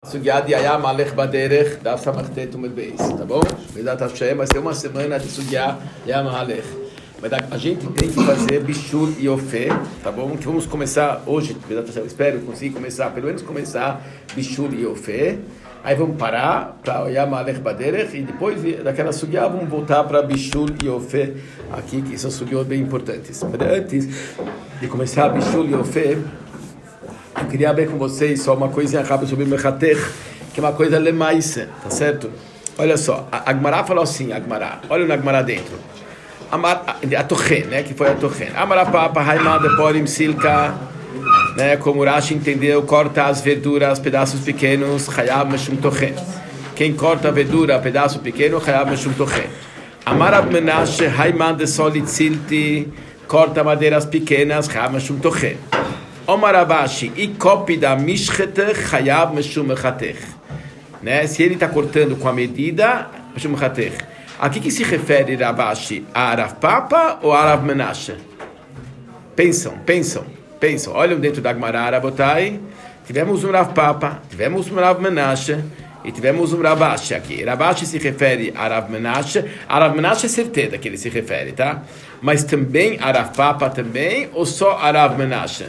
Sugiá de Ayam Alech Baderech, Daf Samachtetum Beis, tá bom? Vedat Hashem, vai ser uma semana de Sugiá de Ayam Alech. Mas a gente tem que fazer Bishul e Ofé, tá bom? Que vamos começar hoje, Vedat Hashem, espero conseguir começar, pelo menos começar Bishul e Ofé. Aí vamos parar para Ayam Alech Baderech e depois daquela Sugiá vamos voltar para Bishul e Ofé aqui, que são Sugiot bem importantes. Mas antes de começar Bishul e Ofé, eu queria ver com vocês só uma coisinha rápida sobre o Mechatech, que é uma coisa lemaísa, tá certo? Olha só, a Agmará falou assim, olha na Agmará dentro. A Tochen, né, que foi a Tochen. Amara Papa, Haimad, Porim, Silka, né, como Rashi entendeu, corta as verduras, pedaços pequenos, Hayab, Meshum Tochen. Quem corta a verdura, pedaço pequeno, Hayab, Meshum Tochen. Amara Menashe, Haimad, Solit, Silti, corta madeiras pequenas, Hayab, Meshum Tochen. Omar Abashi, e copida mishchetech hayab meshum mechatech. Né? Se ele está cortando com a medida, meshum mechatech. A que se refere Rabashi? A Arav Papa ou a Arav Menashe? Pensam. Olham dentro da Gemara, Rabotai. Tivemos um Rav Papa, tivemos um Rav Menashe e tivemos um Rabashi aqui. Rabashi se refere a Arav Menashe. Arav Menashe é certeza que ele se refere, tá? Mas também Arav Papa também ou só Arav Menashe?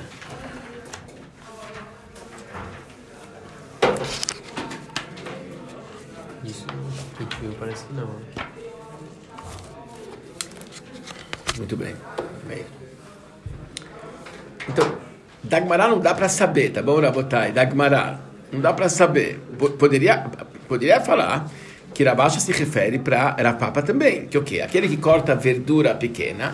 Parece que não. Muito bem. Então, da Gemara não dá para saber, tá bom, Rabotai? Da Gemara não dá para saber. Poderia falar que Rabashi se refere para Rapapa também. Que o quê? Aquele que corta verdura pequena,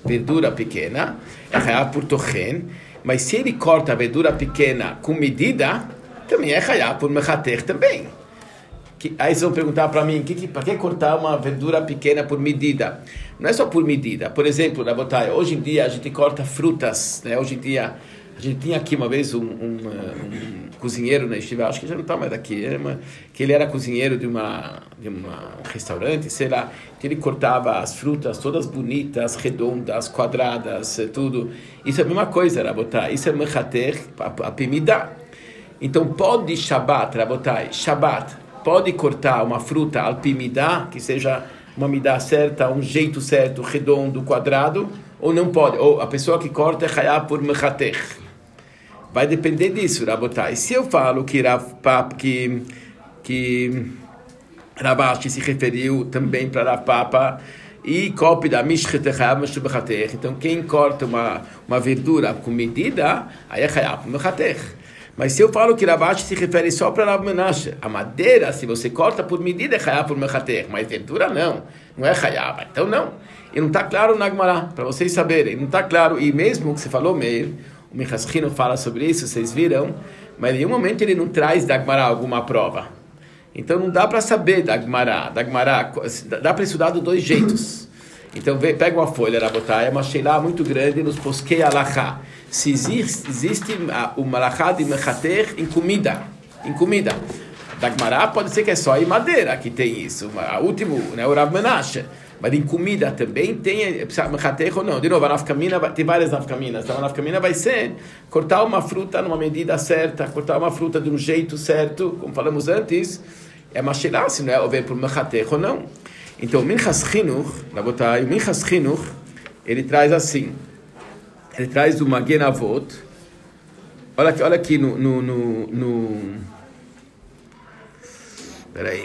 é Hayab por Tochen, mas se ele corta a verdura pequena com medida, também é Hayab por Mechatech também. Aí vocês vão perguntar para mim, para que cortar uma verdura pequena por medida? Não é só por medida. Por exemplo, Rabotai, hoje em dia a gente corta frutas, né? Hoje em dia, a gente tinha aqui uma vez um cozinheiro na Yeshiva, acho que já não está mais aqui, que ele era cozinheiro de um restaurante, sei lá, que ele cortava as frutas todas bonitas, redondas, quadradas, tudo. Isso é a mesma coisa, Rabotai. Isso é Mechatech, a pimida. Então pode Shabbat, Rabotai, pode cortar uma fruta alpimidá, que seja uma midá certa, um jeito certo, redondo, quadrado, ou não pode? Ou a pessoa que corta é hayab por mechatech. Vai depender disso, Rabotai. Se eu falo que Rabashi se referiu também para Rav Papa e copy da mishchetech hayab mechatech, então quem corta uma verdura com medida, aí é hayab por mechatech. Mas se eu falo que Rabashi se refere só para Rav Menashe, a madeira, se você corta por medida, é Hayab por Mechatech, mas verdura não é Hayab, então não. E não está claro na Gemara, para vocês saberem, não está claro, e mesmo que você falou, Meir, o Michaschino fala sobre isso, vocês viram, mas em nenhum momento ele não traz da Gemara alguma prova. Então não dá para saber da Gemara, dá para estudar de dois jeitos. Então pega uma folha, Rabotai, é uma sheilá muito grande nos Poskei Alachá. Se existe o malachá de Mechatech em comida. Da Gemara pode ser que é só em madeira que tem isso. O último, né, o Rav Menashe. Mas em comida também tem Mechatech ou não. De novo, a nafkamina, tem várias nafkaminas. Então a nafkamina vai ser cortar uma fruta numa medida certa, cortar uma fruta de um jeito certo, como falamos antes. É uma sheilá, se não é ver por Mechatech ou não. Então o Minchas Chinuch, ele traz assim. Ele traz do Magen Avot. Olha aqui no peraí.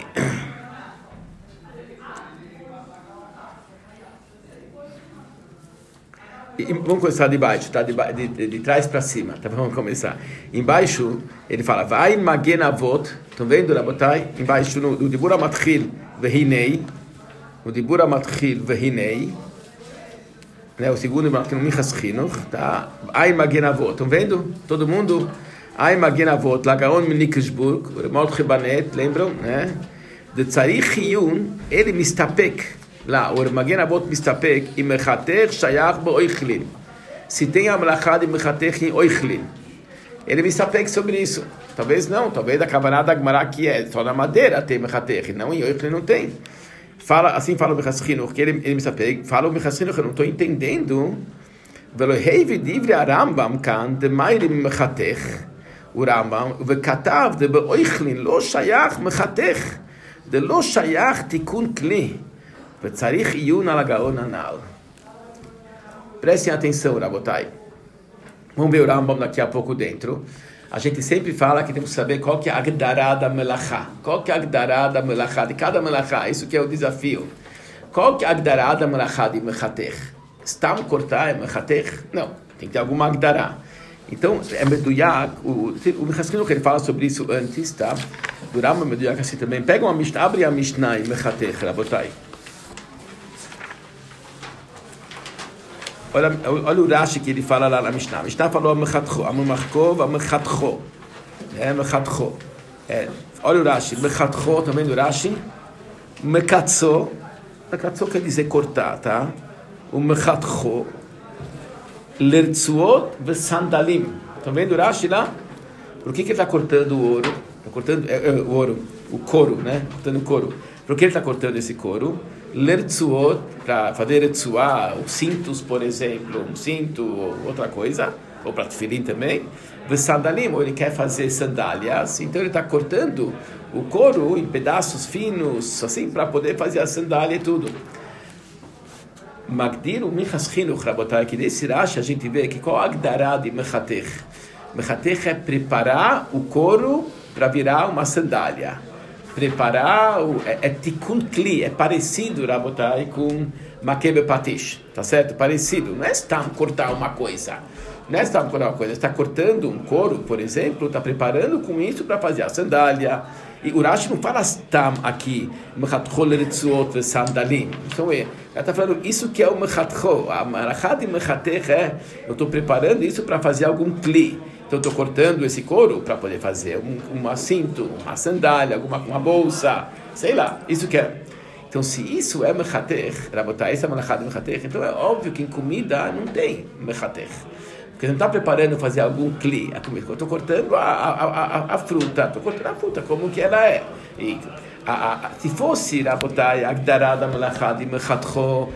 Vamos começar de baixo, tá? De trás para cima, tá? Vamos começar. Embaixo, ele fala, vai em Magen Avot. Estão vendo, Rabotai? Embaixo, no Dibur HaMatchil Vehinei. No Dibur HaMatchil Vehinei. Né, o segundo no Minchas Chinuch, tá? Ai Magen Avot, estão vendo? Todo mundo? Ai Magen Avot, Lagaon Minikishburg, o Mordechai Banet, lembram? Né? De Tzarich Yun, ele mistapek, lá, o Magen Avot mistapek, e Mechatech Shayach Be'oichlin. Se tem a Melachá de Mechatech em Oichlin, ele mistapek sobre isso. Talvez não, talvez a Kavanah da Gemara que é só na madeira tem Mechatech, não em Oichlin não tem. Assim fala o Minchas Chinuch, que ele me sapega, fala o Minchas Chinuch, eu não estou entendendo. O o Rambam, וכתב דבאוכלין לא שייך מחתך, דלא שייך תיקון כלי, וצריך עיון על הגאון הנ"ל. Prestem atenção, Rabotai. Vamos ver o Rambam daqui a pouco dentro. A gente sempre fala que temos que saber qual que é a Agdará da Melachá. Qual que é a Agdará da Melachá? De cada Melachá, isso que é o desafio. Qual que é a Agdará da Melachá de Mechatech? Stam cortar é Mechatech? Não, tem que ter alguma Agdará. Então, é Meduyak, o Mechaskino que ele fala sobre isso antes, tá? Do Rambam Meduyak assim também. Pega uma Mishnah, abre a Mishnah em Mechatech, Rabotai. Olha o Rashi que ele fala lá na Mishnah. A Mishnah falou Mechatcho, Amemachkov, Amechatcho. Mechatcho. Olha o Rashi, Mechatcho, também do Rashi. Mekatzo. Mekatzo quer dizer cortar, tá? O Mechatcho. Lertzuot vesandalim. Estão vendo o Rashi lá? Por que ele está cortando o ouro? Está cortando o ouro, o couro, né? Cortando o couro. Por que ele está cortando esse couro? Lertzuot, para fazer retzuá, os cintos, por exemplo, um cinto ou outra coisa, ou para tefilim também. Vesandalim, ou ele quer fazer sandálias, então ele está cortando o couro em pedaços finos, assim, para poder fazer a sandália e tudo. Magdir o Minchas Chinuch, Rabotai, que desse Rashi a gente vê que qual a Agdará de Mechatech? Mechatech é preparar o couro para virar uma sandália. Preparar, é Tikkun Kli, é parecido, Rabotai, com Makebe Patish, tá certo? Parecido, não é stam cortar uma coisa. Não é stam cortar uma coisa, está cortando um couro, por exemplo, está preparando com isso para fazer a sandália. E o Rashi não fala stam aqui, Mechatcho lertzuot vesandalim. Então ele está falando isso que é o Mechatcho. A Marachá de Mechatech eu estou preparando isso para fazer algum Kli. Então estou cortando esse couro para poder fazer um cinto, uma sandália, uma bolsa, sei lá, isso que é. Então se isso é Mechatech, Rabotai, essa é a Marachá de Mechatech, então é óbvio que em comida não tem Mechatech. Porque não está preparando fazer algum Kli, a comida. Eu estou cortando a fruta, estou cortando a fruta como que ela é. E, se fosse, Rabotai, Agdará da Melachá de Mechatcho,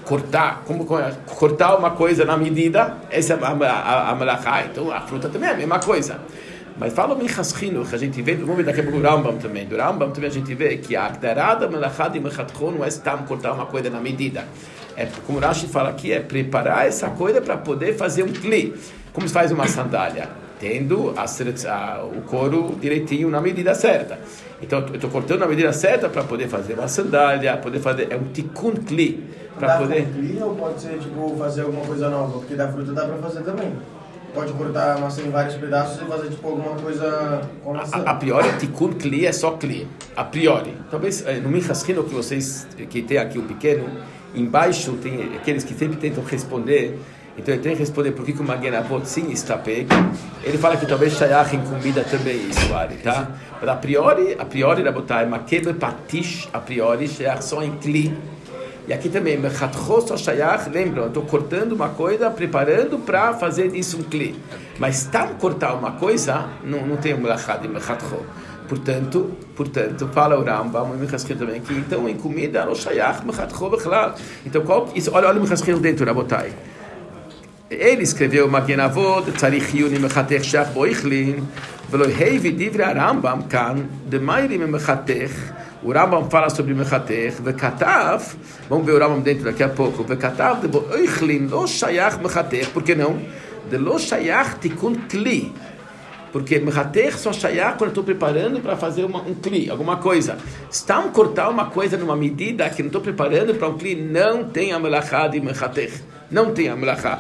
cortar uma coisa na medida, essa é a Melachá, então a fruta também é a mesma coisa. Mas fala o Minchas Chinuch, a gente vê, vamos ver daqui a pouco o Rambam também. Do Rambam também a gente vê que a Agdará da Melachá de Mechatcho não é stam cortar uma coisa na medida. É, como o Rashi fala aqui, é preparar essa coisa para poder fazer um Kli. Como se faz uma sandália? Tendo o couro direitinho na medida certa. Então, eu estou cortando na medida certa para poder fazer uma sandália, poder fazer, é um Tikkun Kli. Para poder... Kli ou pode ser, tipo, fazer alguma coisa nova? Porque da fruta dá para fazer também. Pode cortar a maçã em vários pedaços e fazer, tipo, alguma coisa com maçã. A priori, Tikkun Kli é só Kli. A priori. Talvez, no Minchas Chinuch, que tem aqui o pequeno, embaixo tem aqueles que sempre tentam responder. Então ele tem que responder por que o Magen Avot sim está pego. Ele fala que talvez Shayach em comida também isso vale, tá? Mas a priori, Rabotai, Makebe Patish, a priori, Shayach só em Kli. E aqui também, Mechatcho só Shayach, lembram, eu estou cortando uma coisa, preparando para fazer disso um Kli. Mas tá cortar uma coisa, não tem o Melachá de Mechatcho. Portanto, fala o Rambam, o Minchas Chinuch também, que então em comida, não Shayach, Mechatcho, Bechlal. Então, olha o Minchas Chinuch dentro, Rabotai. Ele escreveu Magen Avot, Tzarich Yuni Mechatech Shach Boichlin, Velo Heivi Divre Rambam kan de Mairi Mechatech. O Rambam fala sobre Mechatech, Vekatav, vamos ver o Rambam dentro daqui a pouco, Vekatav de Boichlin Lo Shayach Mechatech, por que não? De Lo Shayach Tikkun Kli. Porque Mechatech só Shayach quando eu estou preparando para fazer um Kli, alguma coisa. Stam cortar uma coisa numa medida que não estou preparando para um Kli, não tem a Melachá de Mechatech. Não tem a Melachá.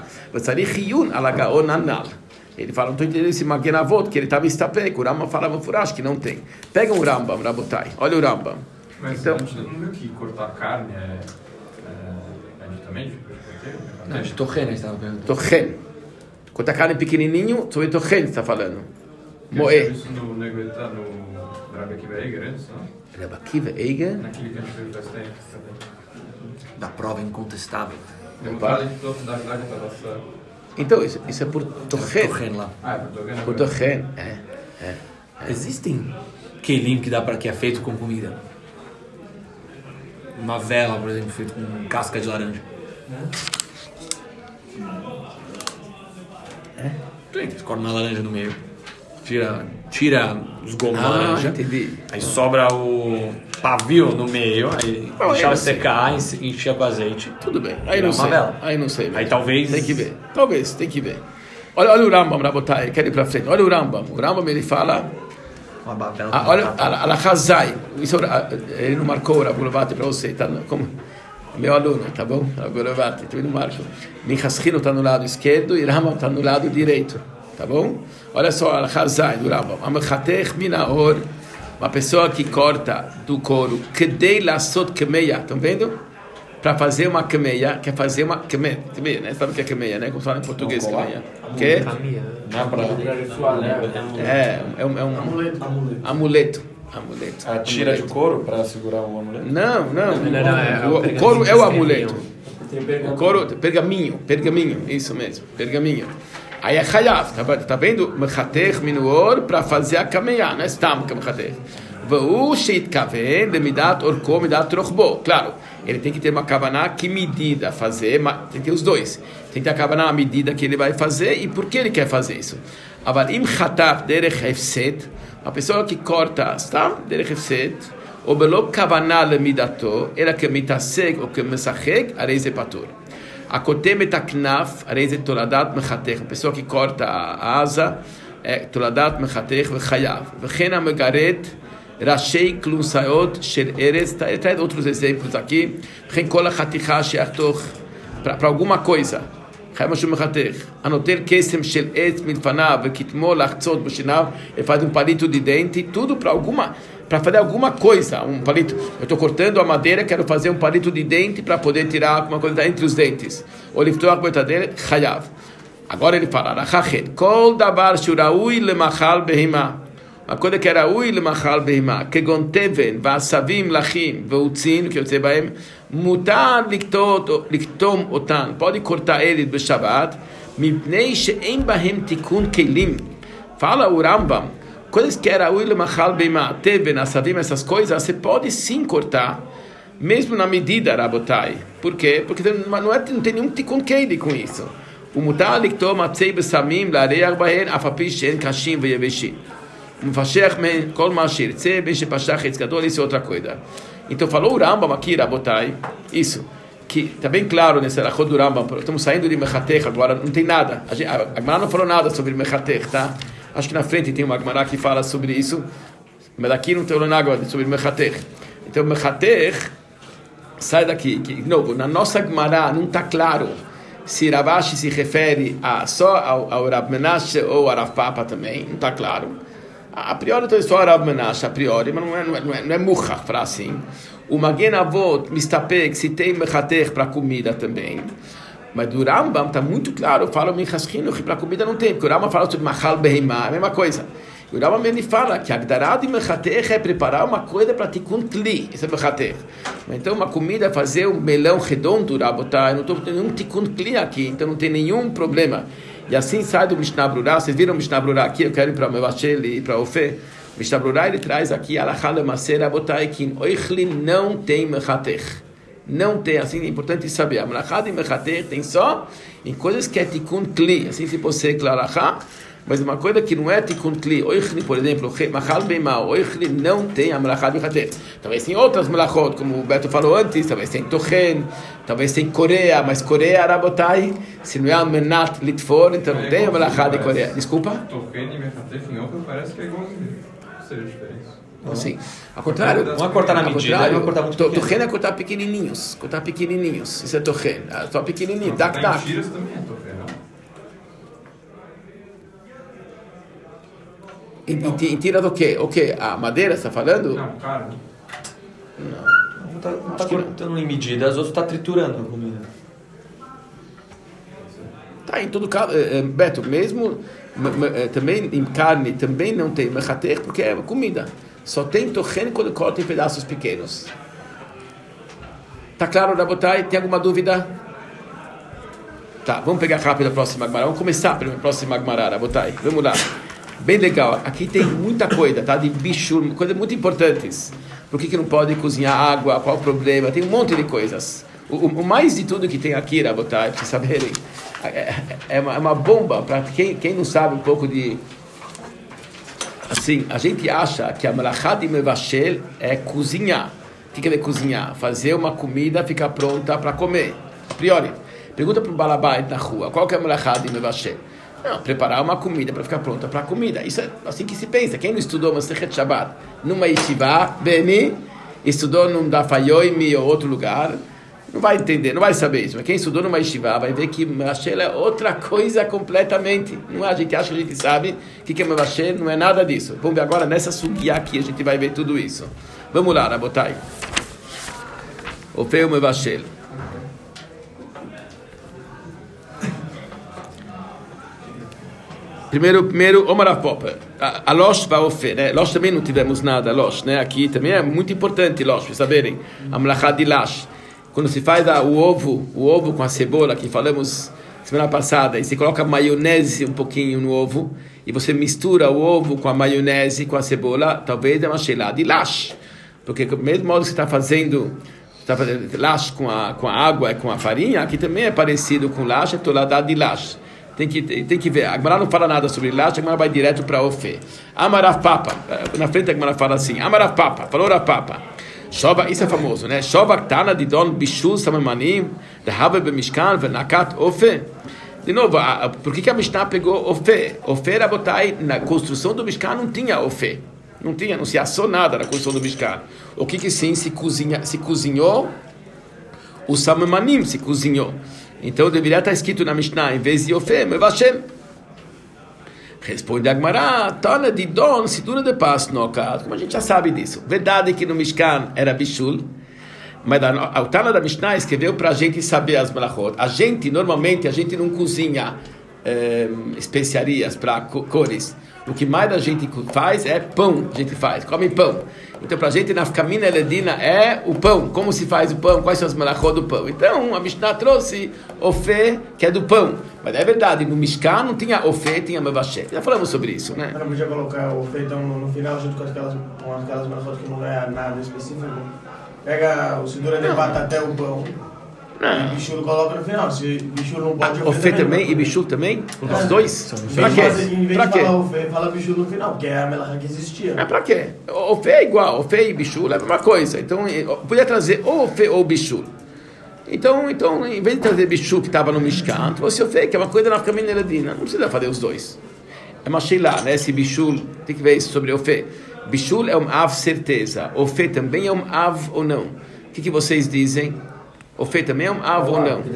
Ele fala, não estou entendendo esse Magen Avot, que ele estava estapec. O Rambam falava furash, que não tem. Pega um Rambam, Rabotai. Olha o Rambam. Mas então, não viu que cortar carne é também não, de torren, estava perguntando. Torren. Cortar carne pequenininho, sobre torren está falando. Moé. Isso no Neguetá, no Rabbi Akiva Eiger, antes, não? Rabbi Akiva Eiger? Naquele que a gente fez faz tempo. Da prova incontestável. Então, isso é por Torren. Torren lá. Por Torren, Existem kelim que é feito com comida. Uma vela, por exemplo, feita com casca de laranja. Sim, você corta uma laranja no meio. tira os gomos da laranja. Entendi. Aí sobra o pavio no meio, aí deixa secar, enchia com azeite. Tudo bem. Aí não sei. Aí não sei. Aí talvez... Tem que ver. Talvez, tem que ver. Olha o Rambam, Rabotai, quero ir para frente. Olha o Rambam. O Rambam, ele fala... olha, a Hazai. Ele não marcou o Rabulavati para você, tá? Como meu aluno, tá bom? Rabulavati, também não marco. Minchaschino está no lado esquerdo e Rambam está no lado direito, tá bom? Olha só a Hazai do Rambam. Amechatech minaor, uma pessoa que corta do couro, kedei lasot kemeia, estão vendo? Para fazer uma kemeia, quer fazer uma kemeia, né? Sabe o que é kemeia, né? Como fala em português, kemeia. Que? É um amuleto. A tira de couro para segurar o amuleto? Não. O couro é o amuleto. O couro, pergaminho, isso mesmo, pergaminho. Aí é chayav, tá vendo? Mechatech minuor para fazer a kemeia, não é stam que mechatech. V'u sheitkaven lemidat orko midat rochbo. Claro, ele tem que ter uma kavaná, que medida fazer, tem que ter os dois. Tem que ter a kavaná, a medida que ele vai fazer e por que ele quer fazer isso. Aval im chataf derech hefset, uma pessoa que corta, está derech hefset, ou belo kavaná lemidato, ela que mitaseg ou que mesacheg, areize patur. A kotem et aknaf, areize toladat mechatech, uma pessoa que corta a asa, toladat mechatech v'chayav. V'chen ha-megaret, Rashei Klunsayot Shel Eretz, traz outros exemplos aqui. Para alguma coisa. Anoter Kesem Shel Etz Milfanav, Kitmo Lachtzot Bushinav, ele faz um palito de dente, tudo para fazer alguma coisa. Um palito. Eu estou cortando a madeira, quero fazer um palito de dente para poder tirar alguma coisa entre os dentes. O liftoach botadeira, Chayav. Agora ele fala: Rachachet, Kol Davar Shuraui Lemachal Behima. Uma coisa que era ui lemachal behima, que gonteven, vasavim lachim, veutzin, que eu sei bem, mutar liktom otan, pode cortar ele do Shabbat, mipnei she'em bahem tikun kelim. Fala o Rambam, coisas que era ui lemachal behima, teven, asavim, essas coisas, você pode sim cortar, mesmo na medida, Rabotai. Por quê? Porque não tem nenhum tikun kelim com isso. O mutar liktom atzei besamim, lareach bahen, afapish she'en kashim veyeveshim. Isso é outra coisa. Então falou o Rambam aqui, Rabotai, isso, que está bem claro nesse Rachot do Rambam. Estamos saindo de Mechatech agora, não tem nada. A Gemara não falou nada sobre Mechatech, tá? Acho que na frente tem uma Gemara que fala sobre isso, mas daqui não tem nada sobre Mechatech. Então Mechatech sai daqui. De novo, na nossa Gemara não está claro se Ravashi se refere só ao Rav Menashe ou ao Rav Papa também, não está claro. A priori, então, é só Rav Menashe, a priori, mas não é murra, para assim. O Magen Avot, mistapek, se tem mechatech para comida também. Mas do Rambam está muito claro, fala o minchaschino, que para comida não tem, porque o Rambam fala sobre machal behemá, a mesma coisa. E o Rambam ele fala que a gdará de mechatech é preparar uma coisa para tikun kli, isso é mechatech. Então, uma comida é fazer um melão redondo, Rabotai, não estou tendo nenhum tikun kli aqui, então não tem nenhum problema. E assim sai do Mishnah Brurah. Vocês viram o Mishnah Brurah aqui? Eu quero ir para o Mevashel e para o Ofé. O Mishnah Brurah ele traz aqui Alachá Lemaser Rabotai que Oichlin não tem Mechatech. Não tem, assim é importante saber. A Melachá de Mechatech tem só em coisas que é Tikkun Kli. Assim se pode ser Clarachá. Mas uma coisa que não é Tikkun Kli, Oichlin, por exemplo, Machal Beimá, Oichlin não tem a Melachá de Mechatech. Talvez tem outras Melachot, como o Beto falou antes, talvez tem Tochen, talvez tem Coreia, mas Coreia, Rabotai, se não é Almenat Litfor, então não tem a Melachá de Coreia. Desculpa? Tochen e Mechatech em outro parece que é igualzinho. Ou seja, diferença. Assim, ao contrário, um é cortar na medida, um é cortar muito pequeno. Tochen é cortar pequenininhos, Isso é Tochen, só pequenininho, tac. Tiras também é Tochen, não? E tira do quê? O quê? A madeira, você está falando? Não, cara. Um está cortando em medida, as outras está triturando a comida. Tá, em todo caso, Beto, mesmo também em carne, também não tem mechatech, porque é comida. Só tem tochen quando corta em pedaços pequenos. Tá claro, Rabotai? Tem alguma dúvida? Tá, vamos pegar rápido a próxima Gemara. Vamos começar pela próxima Gemara, Rabotai. Vamos lá. Bem legal. Aqui tem muita coisa, tá? De bicho, coisas muito importantes. Por que não pode cozinhar água? Qual o problema? Tem um monte de coisas. O mais de tudo que tem aqui, Rabotai, para vocês saberem, é uma bomba para quem não sabe um pouco de Assim, a gente acha que a melachá de mevashel é cozinhar. O que quer dizer cozinhar? Fazer uma comida ficar pronta para comer. A priori. Pergunta para o balabait na rua, qual que é a melachá de mevashel? Não, preparar uma comida para ficar pronta para a comida. Isso é assim que se pensa. Quem não estudou Masechet Shabbat numa yeshiva, Beni, estudou num Dafayoimi ou outro lugar, não vai entender, não vai saber isso. Mas quem estudou numa yeshiva vai ver que mevashel é outra coisa completamente. Não é? A gente acha que a gente sabe o que é mevashel, não é nada disso. Vamos ver agora nessa sugia aqui, a gente vai ver tudo isso. Vamos lá, Rabotai. O feio mevashel. Primeiro, Omar Popper, a Losh vai ofer, né? Losh também não tivemos nada, Losh, né? Aqui também é muito importante, Losh, para saberem, a melachá de Lash. Quando se faz o ovo com a cebola, que falamos semana passada, e você coloca maionese um pouquinho no ovo, e você mistura o ovo com a maionese, com a cebola, talvez é uma sheilá de Lash. Porque do mesmo modo que você está fazendo Lash com a água e com a farinha, aqui também é parecido com Lash, é toladá de Lash. Tem que ver. A Gemara não fala nada sobre Lash, a Gemara vai direto para Ofé. Amarav Papa. Na frente a Gemara fala assim. Amarav Papa. Falou Rav Papa. Shova, isso é famoso, né? Shova Ktana de Don Bishul Samamanim de Haver Bemishkan Vernakat Ofé. De novo, por que a Mishnah pegou Ofé? Ofé Rabotai, na construção do Mishkan não tinha Ofé. Não se assou nada na construção do Mishkan. O que sim se cozinhou? O Samamanim se cozinhou. Então deveria estar escrito na Mishnah, em vez de Ofé, Mevashem. Responde a Gemara, Tana de Don, Sidura de Paz, como a gente já sabe disso. Verdade que no Mishkan era Bishul, mas a Tana da Mishnah escreveu para a gente saber as melachot. Normalmente, a gente não cozinha especiarias para cores. O que mais a gente faz é pão, come pão. Então, para a gente, na Nafkamina Eledina é o pão. Como se faz o pão? Quais são as melachot do pão? Então, a Mishnah trouxe Ofé, que é do pão. Mas é verdade, no Mishkan não tinha Ofé, tinha Mevashel. Já falamos sobre isso, né? Não podia colocar o Ofé então, no final, junto com aquelas melachot que não é nada específico. Pega o Sidura de Pata até o pão. E Bishul coloca no final. Se Bishul não pode Ofé também e Bishul também? Os dois? Pra quê? Em vez de falar Ofé, fala Bishul no final, porque é a melachá que existia. Pra quê? Ofé é igual, Ofé e Bishul é a mesma coisa. Então, podia trazer ou Ofé ou Bishul. Então, em vez de trazer Bishul que estava no Mishkan, trouxe Ofé, que é uma coisa na Nafkamina Eledina. Não precisa fazer os dois. É uma sheilá, né? Esse Bishul, tem que ver isso sobre Ofé. Bishul é Av certeza. Ofé também é Av ou não? O que vocês dizem? Ofé também é Av ou não?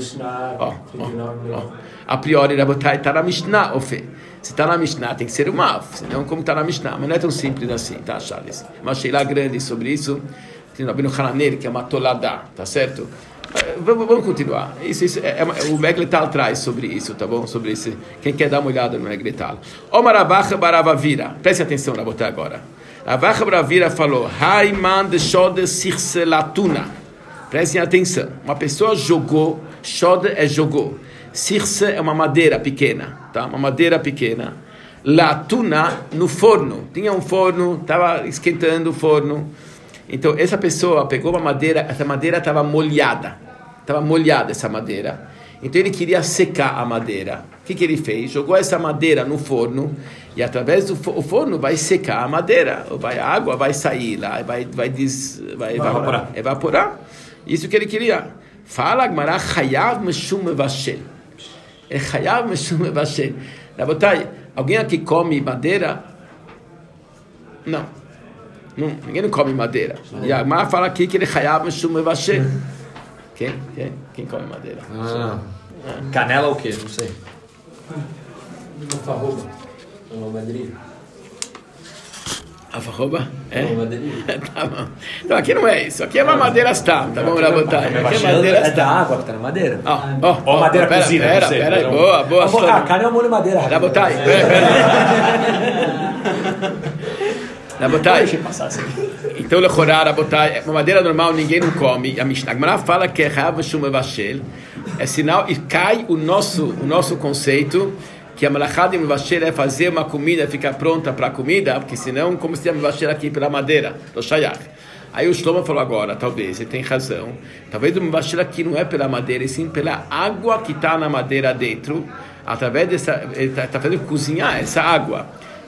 A priori, Rabotai, está na Mishnah, Ofé. Se está na Mishnah, tem que ser Av. Senão, como está na Mishnah. Mas não é tão simples assim, tá, Charles? Uma sheilá grande sobre isso. Tem o Rabino Hananer, que é uma toladá, tá certo? Vamos continuar. O Megletal traz sobre isso, tá bom? Sobre isso. Quem quer dar uma olhada no Megletal. Omar Abacha Baravavira. Preste atenção, Rabotai, agora. Abacha Baravavira falou: Haiman de Shode Sirselatuna. Prestem atenção. Uma pessoa jogou, Shode é jogou. Sirse é uma madeira pequena, tá? Uma madeira pequena. Latuna no forno. Tinha um forno, estava esquentando o forno. Então, essa pessoa pegou uma madeira, essa madeira estava molhada. Estava molhada essa madeira. Então, ele queria secar a madeira. O que ele fez? Jogou essa madeira no forno e, através do forno, vai secar a madeira. A água vai sair lá, vai evaporar. Isso que ele queria. Fala, Gmará, Chayav Meshum Mevashel. É Chayav Meshum Mevashel. Rabotai, alguém aqui come madeira? Não, ninguém não come madeira. E a Gmará fala aqui que ele Chayav Meshum Mevashel. Quem come madeira? Canela ou o quê? Não sei. Alfarroba. Uma madeirinha. Alfarroba? É? Tá bom. Então aqui não é isso. Aqui é uma madeira tá bom, Rabotai? Aqui é madeira é da água que tá na madeira. Ó, madeira cozida, não sei. Pera aí, boa. Carne é um molho de madeira. Rabotai, Rabotai. Deixa eu passar assim. Então, Rabotai, uma madeira normal ninguém não come. A Mishnah Gemara fala que é Rav Shum Mevashel. É sinal, e cai o nosso conceito que a melachá de Mevashel é fazer uma comida, ficar pronta para a comida, porque senão, como se a Mevashel aqui pela madeira, do Shayach. Aí o Shlomo falou agora, talvez, ele tem razão, talvez o Mevashel aqui não é pela madeira, e sim pela água que está na madeira dentro, através dessa, ele está fazendo cozinhar essa água.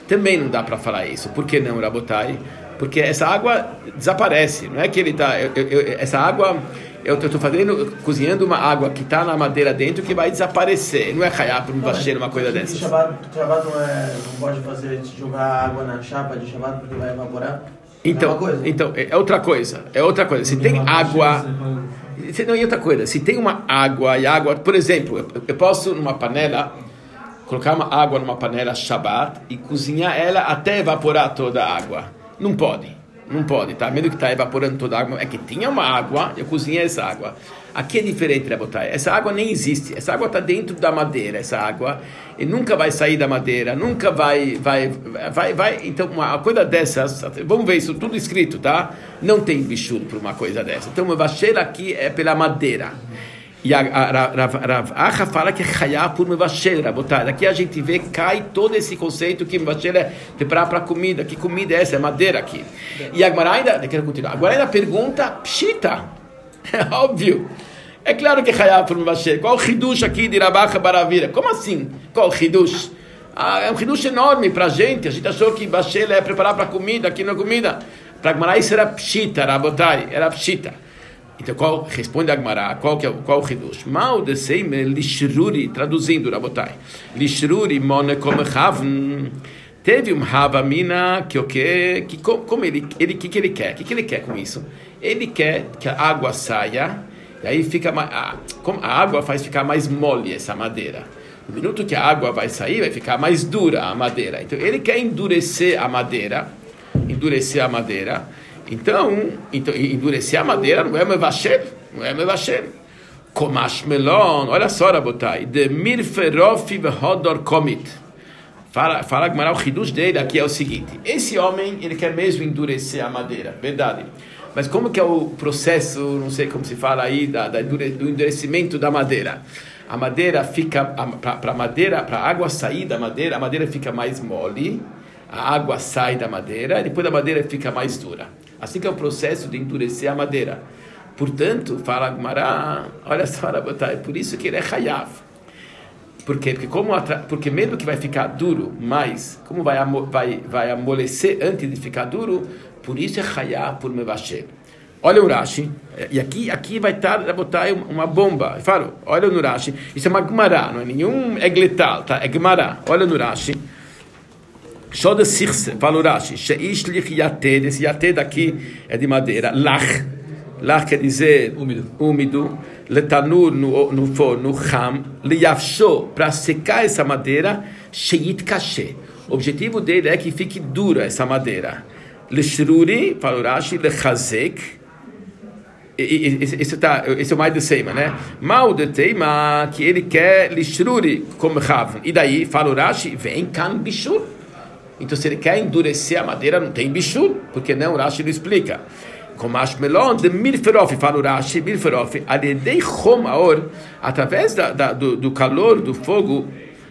Também não dá para falar isso. Por que não, Rabotai? Porque essa água desaparece. Não é que ele está... essa água... Eu estou cozinhando uma água que está na madeira dentro que vai desaparecer. Não é raiar por um vacheiro, uma coisa dessas. Shabbat não pode fazer jogar água na chapa de Shabbat porque vai evaporar? Então, é outra coisa. É outra coisa. Se tem água... Não, e outra coisa. Se tem uma água e água... Por exemplo, eu posso numa panela... Colocar uma água numa panela Shabbat e cozinhar ela até evaporar toda a água. Não pode. Não pode, tá? Mesmo que está evaporando toda a água, é que tinha uma água, eu cozinhei essa água. Aqui é diferente, Rabotai. Essa água nem existe. Essa água está dentro da madeira, essa água. E nunca vai sair da madeira, nunca vai. Então, uma coisa dessas, vamos ver isso tudo escrito, tá? Não tem bichur por uma coisa dessa. Então, uma vacheira aqui é pela madeira. E a Acha fala que é chayá por mevacheira, Rabotai. Aqui a gente vê, cai todo esse conceito que mevacheira é preparar para comida. Que comida é essa? É madeira aqui. E a Gemara ainda, quero continuar. Agora ainda pergunta, pshita. É óbvio. É claro que é chayá por mevacheira. Qual o hidush aqui de Rabacha Baravira? Como assim? Qual o hidush? É um hidush enorme para a gente. A gente achou que mevacheira é preparar para comida, aqui não é comida. Para a Gemara isso era pshita, Rabotai. Era pshita. Então, responde a Gemara, qual o hidush? Mal de seime lishruri, traduzindo, Rabotai. Lishruri mone como havn. Teve um havamina que como ele quer? O que ele quer com isso? Ele quer que a água saia, e aí fica como a água faz ficar mais mole essa madeira. No minuto que a água vai sair, vai ficar mais dura a madeira. Então, ele quer endurecer a madeira. Então, endurecer a madeira não é mevasher, Komash melon, olha só, Rabotai, de mirferofi v'hodor komit. Fala Gemara, o hidush dele aqui é o seguinte: esse homem, ele quer mesmo endurecer a madeira, verdade. Mas como que é o processo, não sei como se fala aí, do endurecimento da madeira? A madeira fica, para a água sair da madeira, a madeira fica mais mole, a água sai da madeira, e depois a madeira fica mais dura. Assim que é o processo de endurecer a madeira. Portanto, fala a Gemara, olha só, Rabotai, por isso que ele é chayav. Por quê? Porque mesmo que vai ficar duro, mas como vai amolecer antes de ficar duro, por isso é chayav por mevasher. Olha o Rashi, e aqui vai estar, Rabotai, uma bomba. Eu falo, olha no Rashi, isso é uma Gemara, não é nenhum egletal, tá? É Gemara. Olha no Rashi. Shoda Sirse, fala o Rashi, Sheishlich Yated, esse Yated aqui é de madeira, Lach quer dizer úmido, Letanur no forno, Ham, Leyafsho, para secar essa madeira, Sheit Kashe. O objetivo dele é que fique dura essa madeira. Leshruri, fala o Rashi, Lechazek, esse é o mais de Seima, né? Mal de Teima, que ele quer Leshruri, como Rav. E daí, fala o Rashi, vem kan bishur. Então, se ele quer endurecer a madeira, não tem bichur, porque não, o Rashi não explica. Komash melon de mirferof, fala o Rashi, mirferof, aledei chom aor, através do calor do fogo,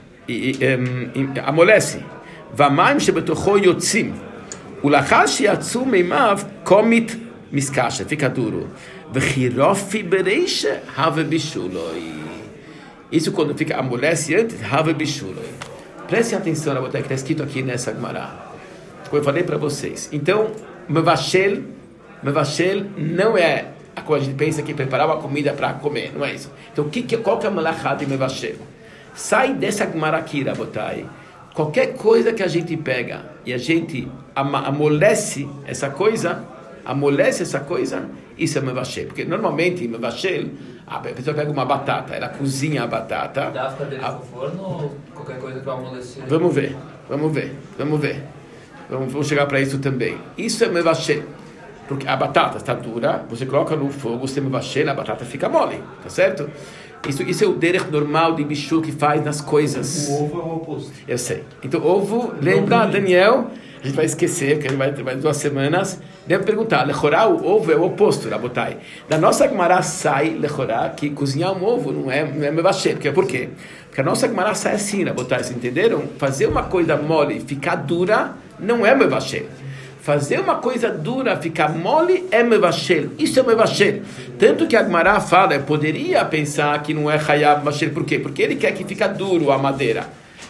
amolece. Vamaim shebetocho yotzim, ulachar shiatzu meimav, komit miskasha, fica duro. Vechirofi bereisha, have bishuloi. Isso quando fica amolece antes, have bishuloi. Prestem atenção na boteca que está escrito aqui nessa Gemara. Como eu falei para vocês. Então, mevashel não é a coisa que a gente pensa que preparar uma comida para comer. Não é isso. Então, qual que é a malachá de mevashel? Sai dessa Gemara aqui, Rabotai. Qualquer coisa que a gente pega e a gente amolece essa coisa, isso é mevashel. Porque normalmente, mevashel, a pessoa pega uma batata, ela cozinha a batata. Dá para dentro do forno ou qualquer coisa que vai amolecer? Vamos ver. Vamos chegar para isso também. Isso é mevashel. Porque a batata está dura, você coloca no fogo, você mevashel, a batata fica mole, tá certo? Isso é o derech normal de bichu que faz nas coisas. O ovo é o oposto. Eu sei. Então, ovo, lembra, Daniel? A gente vai esquecer, porque vai 2 semanas. Deve perguntar, lechorá, o ovo é o oposto, Rabotai. Da nossa Gemara sai, lechorá, que cozinhar um ovo não é mevashel. Por quê? Porque a nossa Gemara sai assim, Rabotai, vocês entenderam? Fazer uma coisa mole e ficar dura não é mevashel. Fazer uma coisa dura, ficar mole, é mevashel. Isso é mevashel. Tanto que a Gemara fala, eu poderia pensar que não é chayav mevashel. Por quê? Porque ele quer que fique duro a madeira.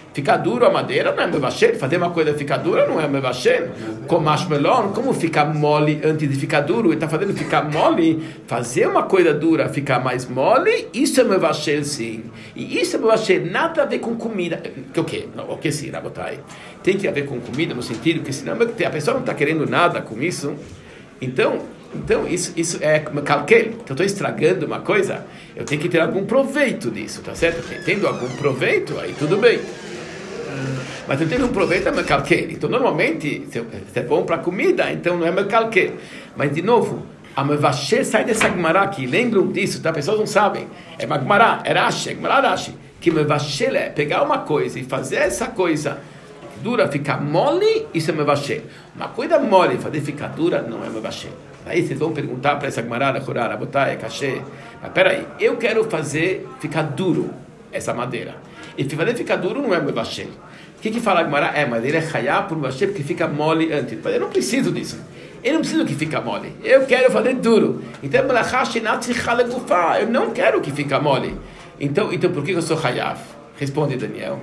Ficar duro a madeira não é mevashel. Fazer uma coisa ficar dura não é mevashel. Com marshmallow, como ficar mole antes de ficar duro? Ele está fazendo ficar mole. Fazer uma coisa dura ficar mais mole, isso é mevashel sim. E isso é mevashel, nada a ver com comida. O quê? Não, o que sim, Rabotai? Tem que haver com comida no sentido que senão a pessoa não está querendo nada com isso. Então isso é calquel. Então, eu estou estragando uma coisa, eu tenho que ter algum proveito disso, tá certo? Tendo algum proveito, aí tudo bem. Mas eu tenho um proveito, é calquel. Então, normalmente, se é bom para comida, então não é calquel. Mas, de novo, a mevashel sai dessa Gemara aqui. Lembram disso, tá? Pessoas não sabem. É uma Gemara, é Rashi, Rashi. Que mevashel é pegar uma coisa e fazer essa coisa dura ficar mole, isso é mevashel. Uma coisa mole, fazer ficar dura, não é mevashel. Aí vocês vão perguntar para essa Gemara, botar, é cachê. Mas peraí, eu quero fazer ficar duro essa madeira. E fazer ficar duro não é mevashel. O que fala a Gemara? Mas ele é chayá por mevashel porque fica mole antes. Eu não preciso disso. Eu não preciso que fica mole. Eu quero fazer duro. Então, eu não quero que fica mole. Então por que eu sou chayá? Responde, Daniel.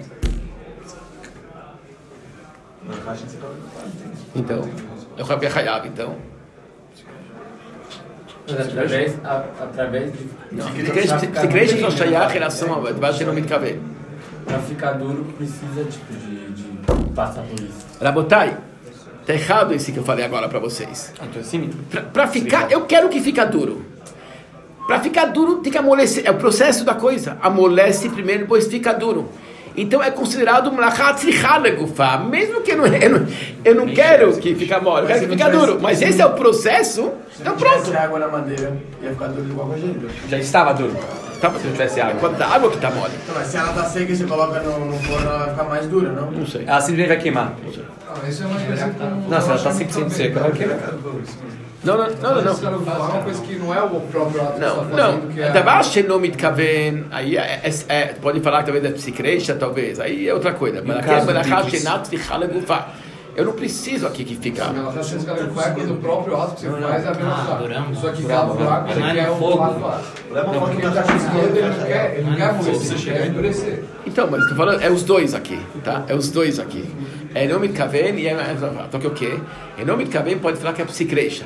Então, eu quero que é chayá, então. Através de... Se crente que eu sou chayá, em relação a vai ser no mitkaven. Para ficar duro, precisa de passar por isso. Rabotai, tá errado esse que eu falei agora para vocês. Para ficar, eu quero que fica duro. Para ficar duro, tem que amolecer. É o processo da coisa. Amolece primeiro, depois fica duro. Então é considerado mesmo que eu não quero que fique mole, eu quero que fique duro. Mas esse é o processo. Então pronto. Se água na madeira, ia ficar duro igual a gente. Já estava duro. Se não tivesse água. Quando dá água que está mole. Então, mas se ela está seca e você coloca no forno, ela vai ficar mais dura, não? Não sei. Ela simplesmente vai queimar. Isso é uma coisa que... Não, se ela está 100% seca, ela vai queimar. Não. É uma coisa que não é o próprio ato não. Tabash não mitkaven, aí pode falar que talvez é psicreisha, talvez, aí é outra coisa. Mas aqui é melachá shenat fichala gufa. Eu não preciso aqui que fica. Melachá shenat fichala gufa é quando o próprio ato que você faz é a melachá. Isso aqui cava o água, ele quer o fogo. Porque o cachorro ele não quer amolecer, ele quer endurecer. Então, mas estou falando, é os dois aqui, tá? É os dois aqui. É não mitkaven e é... Então que o quê? É não mitkaven pode falar que é psicreisha.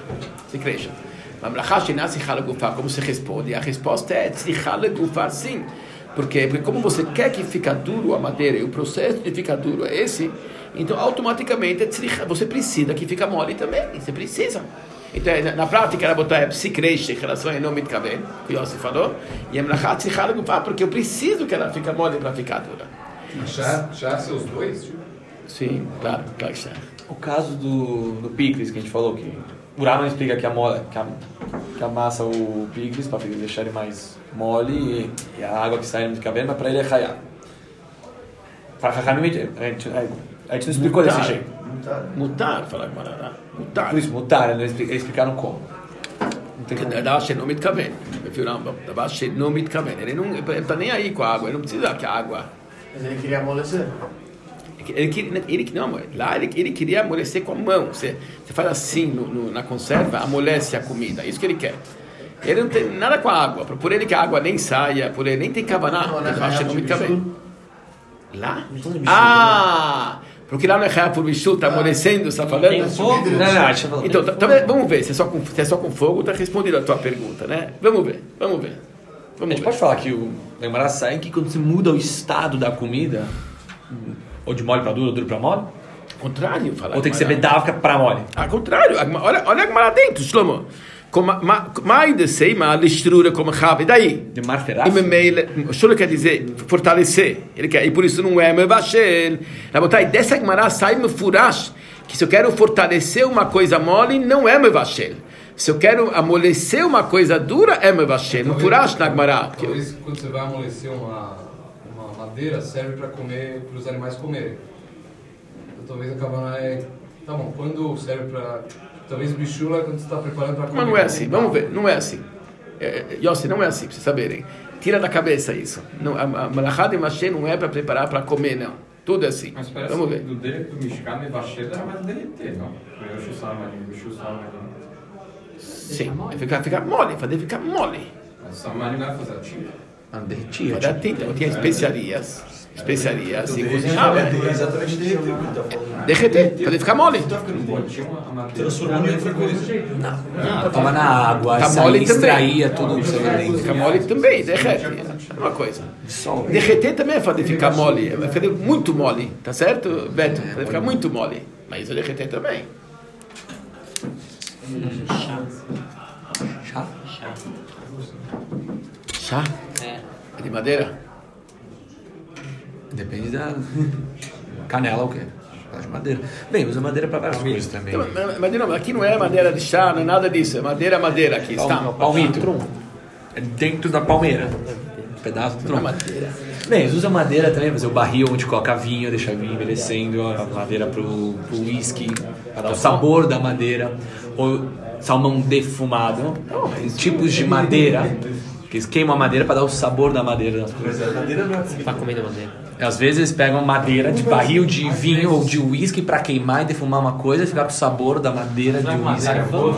Mas melachá shenat fichala gufa, como se responde? A resposta é fichala gufa sim. Porque como você quer que fique duro a madeira e o processo de ficar duro é esse, então automaticamente você precisa que fique mole também. Você precisa. Então na prática ela botar psicreisha em relação a não mitkaven, que Yossi falou, e a melachá fichala gufa porque eu preciso que ela fique mole para ficar dura. Já são os dois? Sim, claro que já. O caso do picles que a gente falou, que o Rama explica que amassa o picles para deixar ele mais mole e a água que sai no mitkaven, mas para ele é chayá. Para Chachamim, a gente não explicou desse jeito. Mutar, fala Gemara. Mutar. Por isso, mutar, eles explicaram como. Davar não mitkaven. Davar não mitkaven. Ele não está nem aí com a água, ele não precisa que a água... Mas ele queria amolecer. Ele queria amolecer com a mão. Você faz assim na conserva, amolece a comida. Isso que ele quer. Ele não tem nada com a água. Por ele que a água nem saia, por ele nem tem kavaná. Lá? Porque lá não é real por bichu, está amolecendo, está falando? Não, então, vamos ver. Se é só com fogo, está respondendo a tua pergunta, né? Vamos ver. A gente pode falar que o Gemara sai que quando você muda o estado da comida, ou de mole para duro, ou duro para mole? Ao contrário, fala. Ou tem que ser bedávka para mole? Ao contrário, olha a Gemara dentro, Shlomo. Mais sei, mas listrura como chave. E daí? De marferaz? O Shlomo quer dizer fortalecer. Ele quer, e por isso não é mevashel. Na botai dessa Gemara sai mefurash, que se eu quero fortalecer uma coisa mole, não é mevashel. Se eu quero amolecer uma coisa dura, é mevashel. Mefurash na Gemara. Talvez quando você vai amolecer uma madeira, serve para comer, para os animais comerem. Então, talvez a cabana é... Tá bom, quando serve para... Talvez bichula quando você está preparando para comer. Mas não é assim, vamos ver, não é assim. Yossi, não é assim, para vocês saberem. Tira da cabeça isso. Não, a malachá de machê não é para preparar para comer, não. Tudo é assim. Mas parece vamos ver. Do dele do Mishkan, Mevashel era mais derreter, não? Sim, ficar mole, fazer ficar mole. Mas Samari não era fazer a tinta? Fazer a tinta, tinha especiarias. especiaria, assim cozinhava. É exatamente derreter. Derreter, fazer ficar mole. Transformando em outra coisa. Toma na água, Tá mole extraía tudo que você vem. Fica mole também, derrete. É uma coisa. Derreter também é fazer ficar mole, é fazer muito mole, tá certo, Beto? Fazer ficar muito mole. Mas isso é derreter também. Chá? Chá? É de madeira? Depende da canela ou o quê? De madeira. Bem, usa madeira para várias coisas também. Mas não, aqui não é madeira de chá, não é nada disso. É madeira aqui. Está. Palmito. É dentro da palmeira. Um pedaço do tronco. Madeira. Bem, eles usam madeira também, fazer o barril onde coloca vinho, deixa vinho envelhecendo, a madeira pro whisky, para dar o sabor da madeira. Ou salmão defumado. Tem tipos de madeira, que eles queimam a madeira para dar o sabor da madeira das coisas. Tá comendo madeira. Às vezes eles pegam madeira de barril de vinho ou de uísque para queimar e defumar uma coisa e ficar com o sabor da madeira de uísque.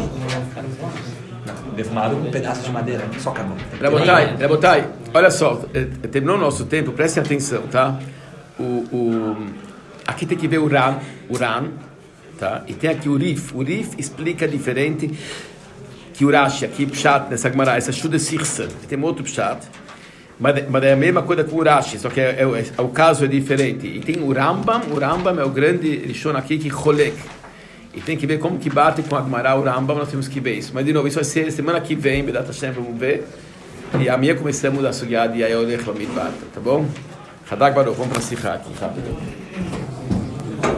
Defumado com um pedaço de madeira, só acabou. Rabotai, olha só, terminou o nosso tempo, prestem atenção, tá? Aqui tem que ver o Ran, tá? E tem aqui o Rif. O Rif explica diferente que o Rashi, aqui Pshat, nessa Gemara, essa Shuda Sirsa, tem outro Pshat. Mas é a mesma coisa com o Rashi, só que o caso é diferente. E tem o Rambam é o grande Rishon aqui que Cholek. E tem que ver como que bate com a Gemara o Rambam, nós temos que ver isso. Mas de novo, isso vai ser semana que vem, Bedat Hashem, vamos ver. E amanhã começamos a Sugya de Ayolech Lamidbar, tá bom? Hadak Baruch, vamos para a Sikha aqui, rápido.